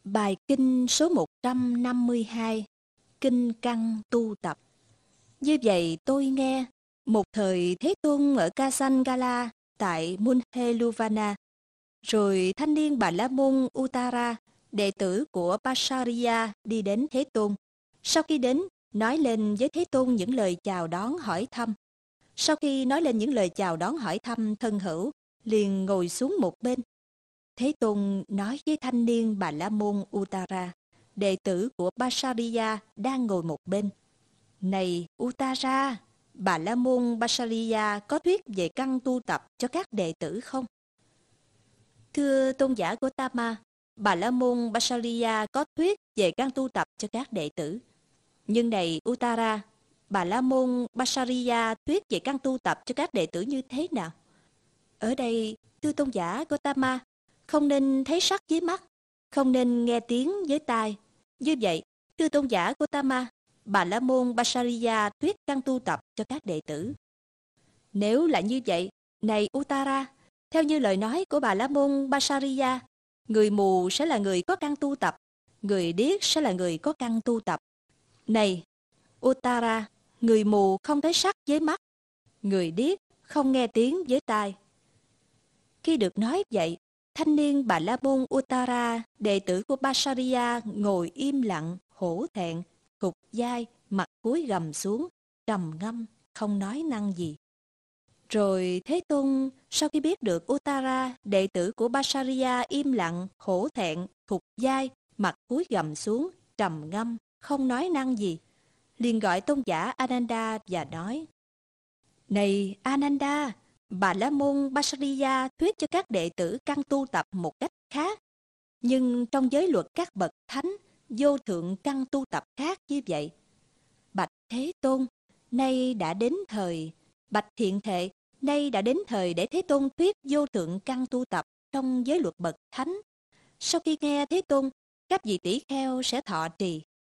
Bài kinh số 152, Kinh Căn Tu Tập. Như vậy tôi nghe, một thời Thế Tôn ở Kasangala tại Munheluvana, rồi thanh niên Bà La Môn Uttara, đệ tử của Pasariya đi đến Thế Tôn. Sau khi đến, nói lên với Thế Tôn những lời chào đón hỏi thăm. Sau khi nói lên những lời chào đón hỏi thăm thân hữu, liền ngồi xuống một bên. Thế Tôn nói với thanh niên Bà La Môn Uttara, đệ tử của Pasariya đang ngồi một bên: Này Uttara, Bà La Môn Pasariya có thuyết về căn tu tập cho các đệ tử không? Thưa tôn giả Gotama, Bà La Môn Pasariya có thuyết về căn tu tập cho các đệ tử. Nhưng này Uttara, Bà La Môn Pasariya thuyết về căn tu tập cho các đệ tử như thế nào? Ở đây, thưa tôn giả Gotama, không nên thấy sắc với mắt, không nên nghe tiếng với tai. Như vậy, thưa tôn giả Gotama, Bà La Môn Pasariya thuyết căn tu tập cho các đệ tử. Nếu là như vậy, này Uttara, theo như lời nói của Bà La Môn Pasariya, người mù sẽ là người có căn tu tập, người điếc sẽ là người có căn tu tập. Này Uttara, người mù không thấy sắc với mắt, người điếc không nghe tiếng với tai. Khi được nói vậy, thanh niên Bà La Môn Uttara, đệ tử của Pasariya, ngồi im lặng, hổ thẹn, gục vai, mặt cúi gằm xuống, trầm ngâm, không nói năng gì. Rồi Thế Tôn, sau khi biết được Uttara, đệ tử của Pasariya im lặng, hổ thẹn, thụt vai, mặt cúi gằm xuống, trầm ngâm, không nói năng gì, liền gọi tôn giả Ananda và nói: Này Ananda, Bà La Môn Pasariya thuyết cho các đệ tử căn tu tập một cách khác, nhưng trong giới luật các bậc thánh, vô thượng căn tu tập khác như vậy. Bạch Thế Tôn, nay đã đến thời, bạch Thiện Thệ, nay đã đến thời để Thế Tôn thuyết vô thượng căn tu tập trong giới luật bậc thánh. Sau khi nghe Thế Tôn, các vị tỷ kheo sẽ thọ trì.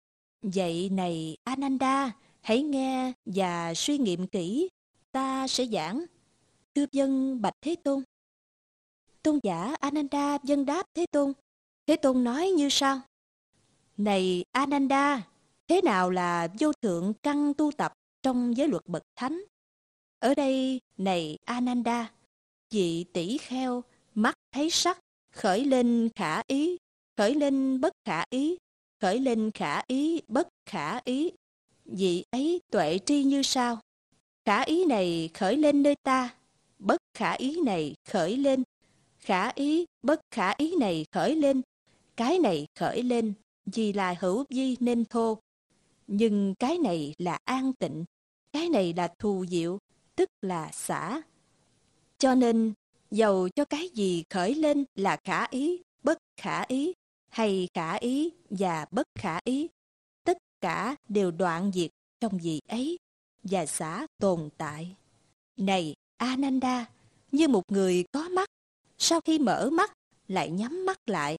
Vậy này Ananda, hãy nghe và suy nghiệm kỹ, ta sẽ giảng. Thưa vâng bạch Thế Tôn. Tôn giả Ananda vâng đáp Thế Tôn. Thế Tôn nói như sau: Này Ananda, thế nào là vô thượng căn tu tập trong giới luật bậc thánh? Ở đây, này Ananda, vị tỷ kheo, mắt thấy sắc, khởi lên khả ý, khởi lên bất khả ý, khởi lên khả ý bất khả ý. Vị ấy tuệ tri như sau: khả ý này khởi lên nơi ta, bất khả ý này khởi lên, khả ý bất khả ý này khởi lên, cái này khởi lên vì là hữu vi nên thô, nhưng cái này là an tịnh, cái này là thù diệu, tức là xả. Cho nên dầu cho cái gì khởi lên là khả ý, bất khả ý, hay khả ý và bất khả ý, tất cả đều đoạn diệt trong vị ấy và xả tồn tại. Này Ananda, như một người có mắt, sau khi mở mắt lại nhắm mắt lại,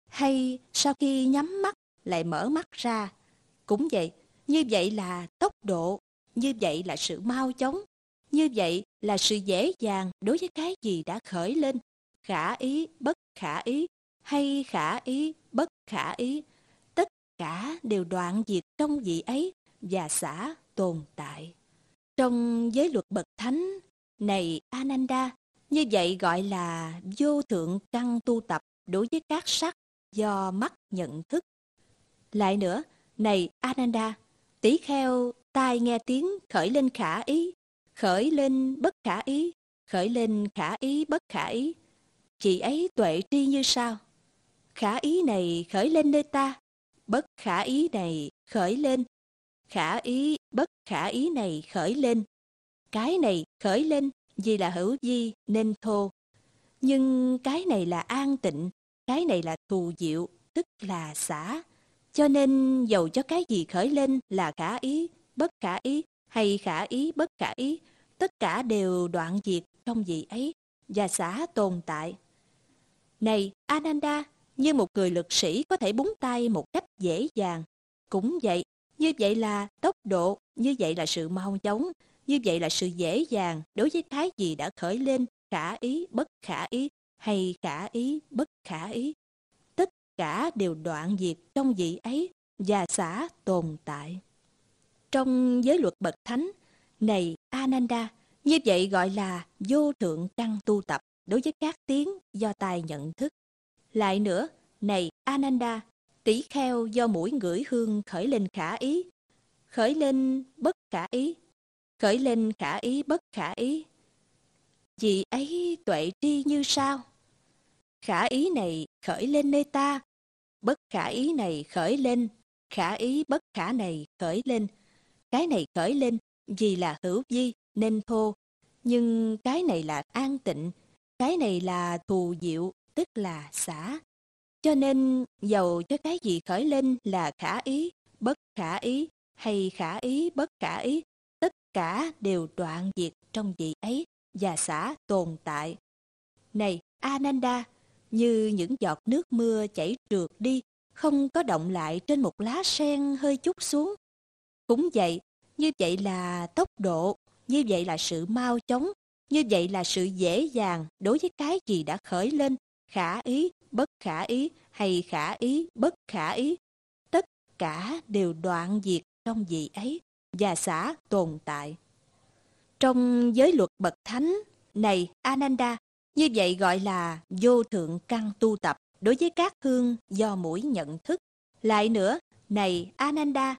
hay sau khi nhắm mắt lại mở mắt ra, cũng vậy, như vậy là tốc độ, như vậy là sự mau chóng, như vậy là sự dễ dàng đối với cái gì đã khởi lên, khả ý, bất khả ý, hay khả ý, bất khả ý, tất cả đều đoạn diệt trong vị ấy và xả tồn tại. Trong giới luật bậc thánh, này Ananda, như vậy gọi là vô thượng căn tu tập đối với các sắc do mắt nhận thức. Lại nữa, này Ananda, tỷ kheo tai nghe tiếng khởi lên khả ý, khởi lên bất khả ý, khởi lên khả ý bất khả ý. Chị ấy tuệ tri như sau: khả ý này khởi lên nơi ta, bất khả ý này khởi lên, khả ý bất khả ý này khởi lên, cái này khởi lên vì là hữu vi nên thô, nhưng cái này là an tịnh, cái này là thù diệu, tức là xả. Cho nên dầu cho cái gì khởi lên là khả ý, bất khả ý, hay khả ý, bất khả ý, tất cả đều đoạn diệt trong vị ấy và xả tồn tại. Này Ananda, như một người lực sĩ có thể búng tay một cách dễ dàng, cũng vậy, như vậy là tốc độ, như vậy là sự mau chóng, như vậy là sự dễ dàng đối với cái gì đã khởi lên, khả ý, bất khả ý, hay khả ý, bất khả ý. Tất cả đều đoạn diệt trong vị ấy và xả tồn tại. Trong giới luật bậc thánh, này Ananda, như vậy gọi là vô thượng căn tu tập đối với các tiếng do tai nhận thức. Lại nữa, này Ananda, tỷ kheo do mũi ngửi hương khởi lên khả ý, khởi lên bất khả ý, khởi lên khả ý bất khả ý. Vì ấy tuệ tri như sao? Khả ý này khởi lên nơi ta, bất khả ý này khởi lên, khả ý bất khả này khởi lên. Cái này khởi lên vì là hữu vi nên thô, nhưng cái này là an tịnh, cái này là thù diệu, tức là xả. Cho nên dầu cho cái gì khởi lên là khả ý, bất khả ý hay khả ý bất khả ý, tất cả đều đoạn diệt trong vị ấy và xả tồn tại. Này Ananda, như những giọt nước mưa chảy trượt đi, không có động lại trên một lá sen hơi chút xuống. Cũng vậy, như vậy là tốc độ, như vậy là sự mau chóng, như vậy là sự dễ dàng đối với cái gì đã khởi lên, khả ý, bất khả ý hay khả ý, bất khả ý. Tất cả đều đoạn diệt trong vị ấy và xả tồn tại. Trong giới luật bậc thánh, này Ananda, như vậy gọi là vô thượng căn tu tập đối với các hương do mũi nhận thức. Lại nữa, này Ananda,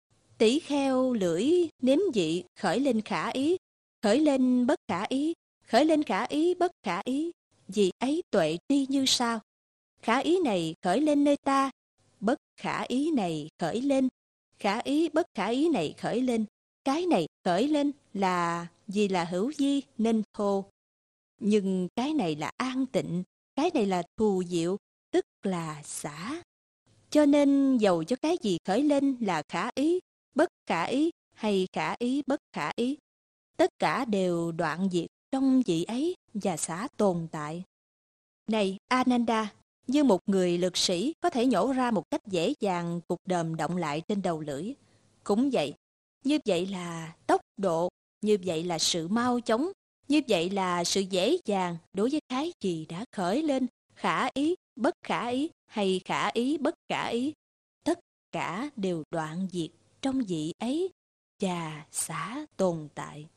tỷ kheo lưỡi nếm vị khởi lên khả ý, khởi lên bất khả ý, khởi lên khả ý bất khả ý. Vì ấy tuệ tri như sao? Khả ý này khởi lên nơi ta, bất khả ý này khởi lên, khả ý bất khả ý này khởi lên. Cái này khởi lên là vì là hữu vi nên thô, nhưng cái này là an tịnh, cái này là thù diệu, tức là xả. Cho nên dầu cho cái gì khởi lên là khả ý, bất khả ý hay khả ý bất khả ý, tất cả đều đoạn diệt trong vị ấy và xả tồn tại. Này Ananda, như một người lực sĩ có thể nhổ ra một cách dễ dàng cục đờm động lại trên đầu lưỡi. Cũng vậy, như vậy là tốc độ, như vậy là sự mau chóng, như vậy là sự dễ dàng đối với cái gì đã khởi lên, khả ý, bất khả ý hay khả ý, bất khả ý. Tất cả đều đoạn diệt trong vị ấy và xả tồn tại.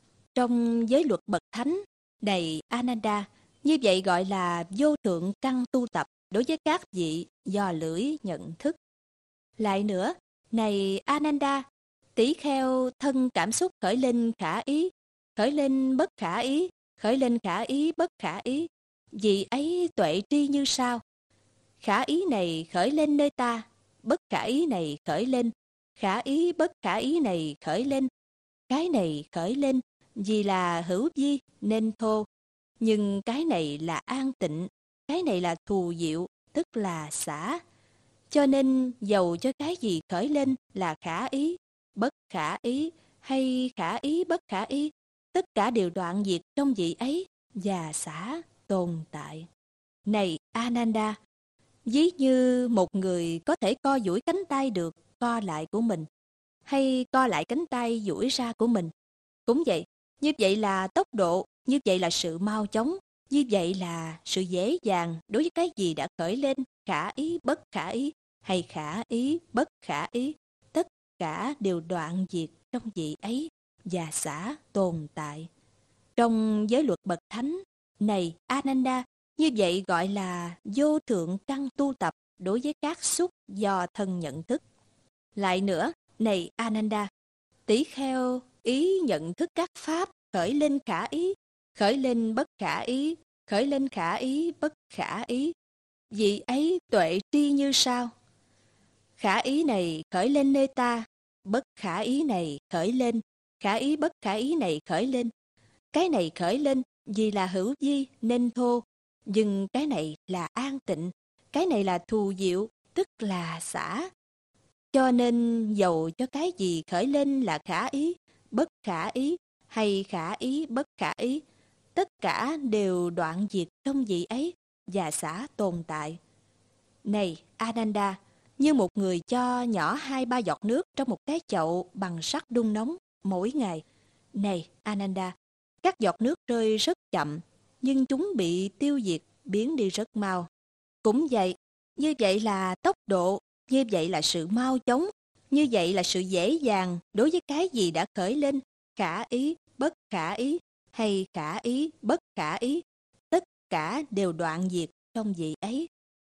Trong giới luật bậc thánh, này Ananda, như vậy gọi là vô thượng căn tu tập đối với các vị do lưỡi nhận thức. Lại nữa, này Ananda, tỷ kheo thân cảm xúc khởi lên khả ý, khởi lên bất khả ý, khởi lên khả ý bất khả ý. Vì ấy tuệ tri như sao? Khả ý này khởi lên nơi ta, bất khả ý này khởi lên, khả ý bất khả ý này khởi lên. Cái này khởi lên vì là hữu vi nên thô, nhưng cái này là an tịnh, cái này là thù diệu, tức là xả. Cho nên dầu cho cái gì khởi lên là khả ý, bất khả ý hay khả ý bất khả ý, tất cả đều đoạn diệt trong vị ấy và xả tồn tại. Này Ananda, ví như một người có thể co duỗi cánh tay được co lại của mình, hay co lại cánh tay duỗi ra của mình. Cũng vậy, như vậy là tốc độ, như vậy là sự mau chóng, như vậy là sự dễ dàng đối với cái gì đã khởi lên, khả ý bất khả ý hay khả ý bất khả ý, tất cả đều đoạn diệt trong vị ấy và xả tồn tại. Trong giới luật bậc thánh, này Ananda, như vậy gọi là vô thượng căn tu tập đối với các xúc do thân nhận thức. Lại nữa, này Ananda, tỷ kheo ý nhận thức các pháp khởi lên khả ý, khởi lên bất khả ý, khởi lên khả ý bất khả ý. Vị ấy tuệ tri như sao? Khả ý này khởi lên nơi ta, bất khả ý này khởi lên, khả ý bất khả ý này khởi lên. Cái này khởi lên vì là hữu vi nên thô, nhưng cái này là an tịnh, cái này là thù diệu, tức là xả. Cho nên dầu cho cái gì khởi lên là khả ý, bất khả ý hay khả ý bất khả ý, tất cả đều đoạn diệt trong vị ấy và xả tồn tại. Này Ananda, như một người cho nhỏ 2-3 giọt nước trong một cái chậu bằng sắt đun nóng mỗi ngày. Này Ananda, các giọt nước rơi rất chậm, nhưng chúng bị tiêu diệt, biến đi rất mau. Cũng vậy, Như vậy là tốc độ, như vậy là sự mau chóng, như vậy là sự dễ dàng đối với cái gì đã khởi lên, khả ý, bất khả ý, hay khả ý, bất khả ý. Tất cả đều đoạn diệt trong vị ấy,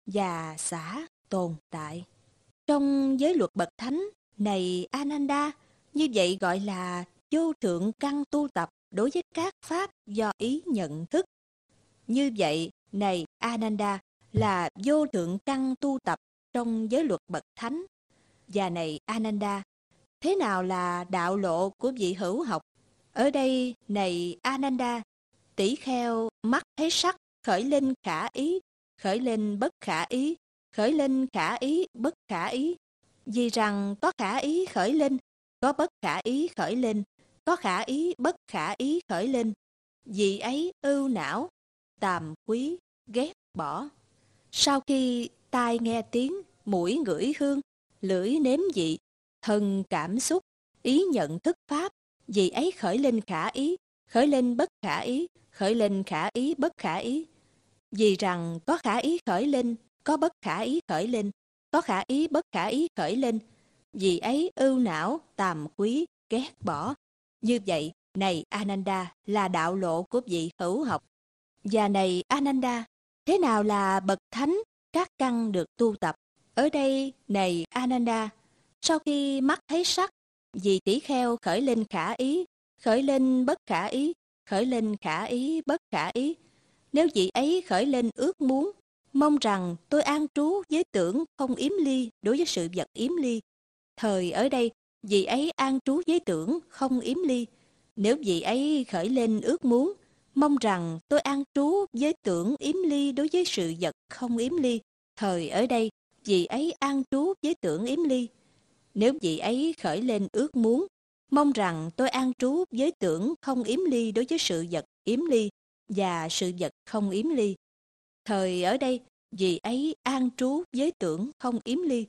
và xả tồn tại. Trong giới luật bậc thánh, này Ananda, như vậy gọi là vô thượng căn tu tập đối với các pháp do ý nhận thức. Như vậy, này Ananda, là vô thượng căn tu tập trong giới luật bậc thánh. Và này Ananda, thế nào là đạo lộ của vị hữu học? Ở đây, này Ananda, tỷ kheo mắt thấy sắc khởi lên khả ý, khởi lên bất khả ý, khởi lên khả ý bất khả ý. Vì rằng có khả ý khởi lên, có bất khả ý khởi lên, có khả ý bất khả ý khởi lên. Vì ấy ưu não, tàm quý, ghét bỏ. Sau khi tai nghe tiếng, mũi ngửi hương, lưỡi nếm vị, thân cảm xúc, ý nhận thức pháp, vì ấy khởi lên khả ý, khởi lên bất khả ý, khởi lên khả ý bất khả ý. Vì rằng có khả ý khởi lên, có bất khả ý khởi lên, có khả ý bất khả ý khởi lên. Vì ấy ưu não, tàm quý, ghét bỏ. Như vậy, này Ananda, là đạo lộ của vị hữu học. Và này Ananda, thế nào là bậc thánh, các căn được tu tập? Ở đây, này Ananda, sau khi mắt thấy sắc, vì tỷ kheo khởi lên khả ý, khởi lên bất khả ý, khởi lên khả ý bất khả ý. Nếu vị ấy khởi lên ước muốn, mong rằng tôi an trú với tưởng không yếm ly đối với sự vật yếm ly. Thời ở đây, vị ấy an trú với tưởng không yếm ly. Nếu vị ấy khởi lên ước muốn, mong rằng tôi an trú với tưởng yếm ly đối với sự vật không yếm ly. Thời ở đây, vị ấy an trú với tưởng yếm ly. Nếu vị ấy khởi lên ước muốn, mong rằng tôi an trú với tưởng không yếm ly đối với sự vật yếm ly và sự vật không yếm ly. Thời ở đây, vị ấy an trú với tưởng không yếm ly.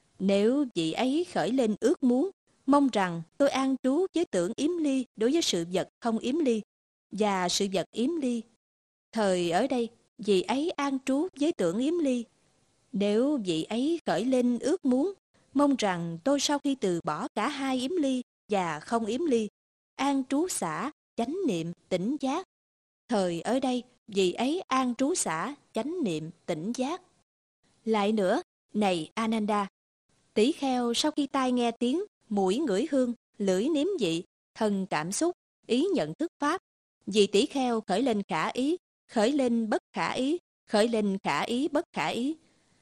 Nếu vị ấy khởi lên ước muốn, mong rằng tôi an trú với tưởng yếm ly đối với sự vật không yếm ly và sự vật yếm ly. Thời ở đây, vị ấy an trú với tưởng yếm ly. Nếu vị ấy khởi lên ước muốn, mong rằng tôi sau khi từ bỏ cả hai yếm ly và không yếm ly, an trú xả, chánh niệm, tỉnh giác. Thời ở đây, vị ấy an trú xả, chánh niệm, tỉnh giác. Lại nữa, này Ananda, tỷ kheo sau khi tai nghe tiếng, mũi ngửi hương, lưỡi nếm vị, thân cảm xúc, ý nhận thức pháp, vì tỷ kheo khởi lên khả ý, khởi lên bất khả ý, khởi lên khả ý bất khả ý.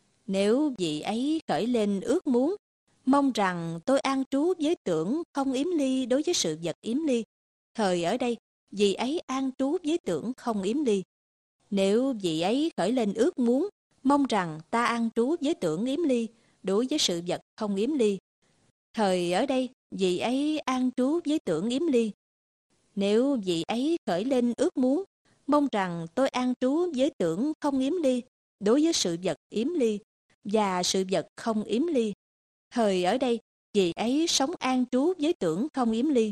Nếu vị ấy khởi lên ước muốn, mong rằng tôi an trú với tưởng không yếm ly đối với sự vật yếm ly. Thời ở đây, vị ấy an trú với tưởng không yếm ly. Nếu vị ấy khởi lên ước muốn, mong rằng ta an trú với tưởng yếm ly đối với sự vật không yếm ly. Thời ở đây, vị ấy an trú với tưởng yếm ly. Nếu vị ấy khởi lên ước muốn, mong rằng tôi an trú với tưởng không yếm ly đối với sự vật yếm ly và sự vật không yếm ly. Thời ở đây, vị ấy sống an trú với tưởng không yếm ly.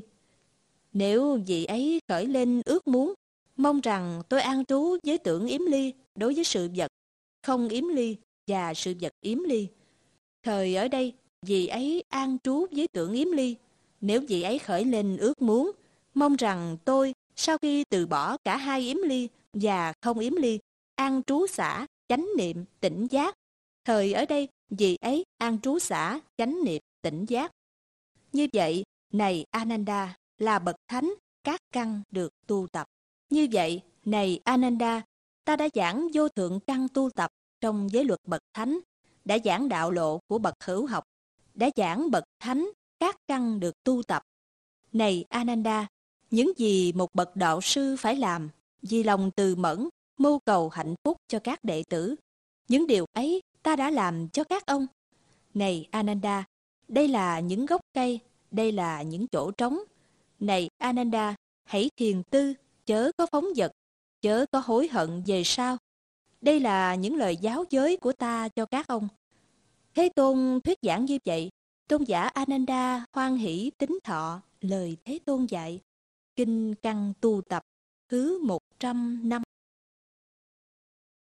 Nếu vị ấy khởi lên ước muốn, mong rằng tôi an trú với tưởng yếm ly đối với sự vật không yếm ly và sự vật yếm ly. Thời ở đây, vị ấy an trú với tưởng yếm ly. Nếu vị ấy khởi lên ước muốn, mong rằng tôi sau khi từ bỏ cả hai yếm ly và không yếm ly, an trú xả, chánh niệm, tỉnh giác. Thời ở đây, vị ấy an trú xả, chánh niệm, tỉnh giác. Như vậy, này Ananda, là bậc thánh, các căn được tu tập. Như vậy, này Ananda, ta đã giảng vô thượng căn tu tập trong giới luật bậc thánh, đã giảng đạo lộ của bậc hữu học, đã giảng bậc thánh, các căn được tu tập. Này Ananda, những gì một bậc đạo sư phải làm, vì lòng từ mẫn, mưu cầu hạnh phúc cho các đệ tử, những điều ấy ta đã làm cho các ông. Này Ananda, đây là những gốc cây, đây là những chỗ trống. Này Ananda, hãy thiền tư, chớ có phóng dật, chớ có hối hận về sau. Đây là những lời giáo giới của ta cho các ông. Thế Tôn thuyết giảng như vậy, tôn giả Ananda hoan hỷ tín thọ lời Thế Tôn dạy. Kinh Căn Tu Tập thứ 105.